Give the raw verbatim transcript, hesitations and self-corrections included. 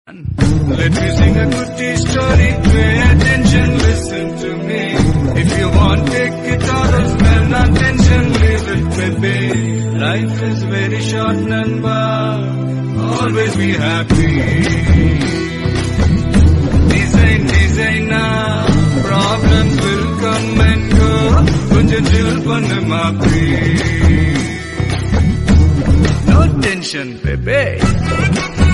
Let me sing a good story, pay attention, listen to me. If you want, take it all, spend attention, leave it, baby. Life is very short, Nanba, always be happy. Design, design now, problems will come and go. Kunja chill pannu maapi. No tension, baby.